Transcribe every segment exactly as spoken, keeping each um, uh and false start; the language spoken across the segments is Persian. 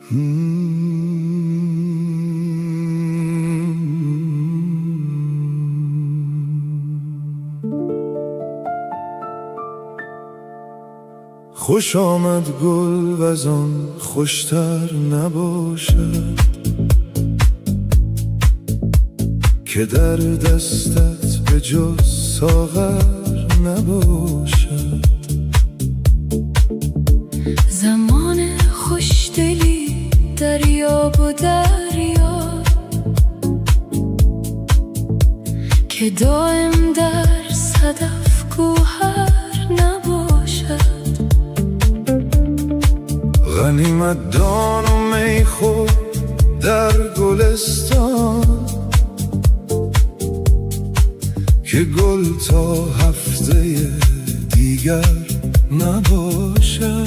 خوش آمد گل وزان خوشتر نباشد که در دستت به جز ساغر نباشد. زمان خوشدلی دریاب و دریا که دائم در صدف گوهر نباشد. غنیمت دان و میخور در گلستان که گل تا هفته دیگر نباشد.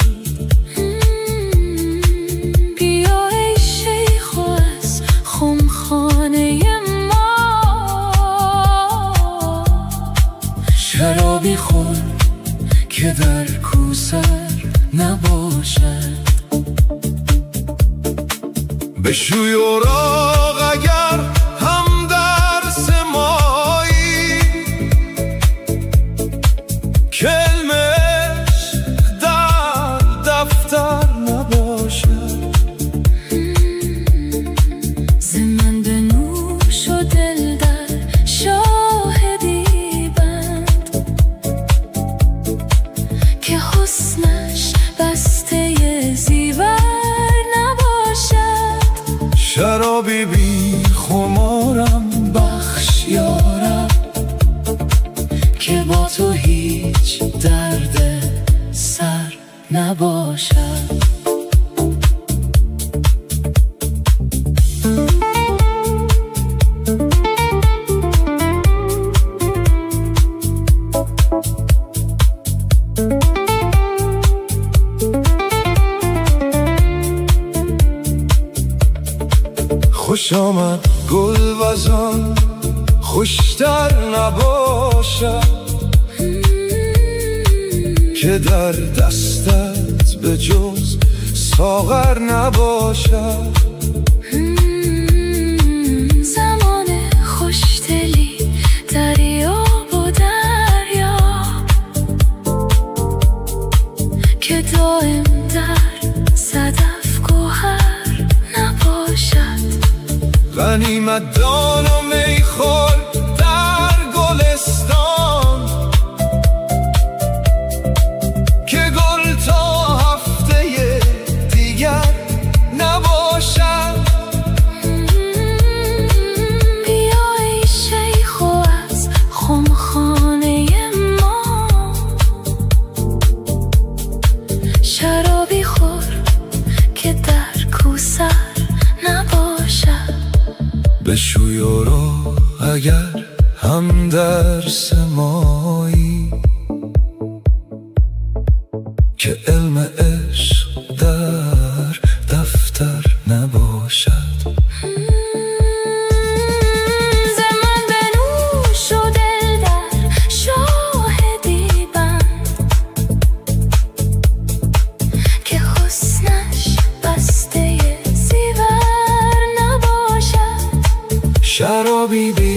بیا ای شیخ و از خمخانه ما شرابی خور که در کوثر نباشد. بشوی اوراق اگر هم درس مایی که علم عشق در دفتر نباشد. ز من بنوش و دل در شاهدی بند که حسنش بسته زیور نباشد. شرابی بی خمارم بخش یارم که با تو هیچ درد سر نباشد. خوش آمد گل وزان خوشتر نباشد که در دستت به جز ساغر نباشد. زمان خوشدلی دریاب و دریا که دائم در صدف گوهر نباشد. غنیمت دان و میخور در گلستان که گل تا هفته دیگر نباشد. بیا ای شیخ و از خمخانه ما شرابی خور که در کوثر نباشد. بشوی اوراق اگر هم درس مایی که علم عشق در دفتر نباشد. ز من بنوش و دل در شاهدی بند که حسنش بسته زیور نباشد. شرابی بی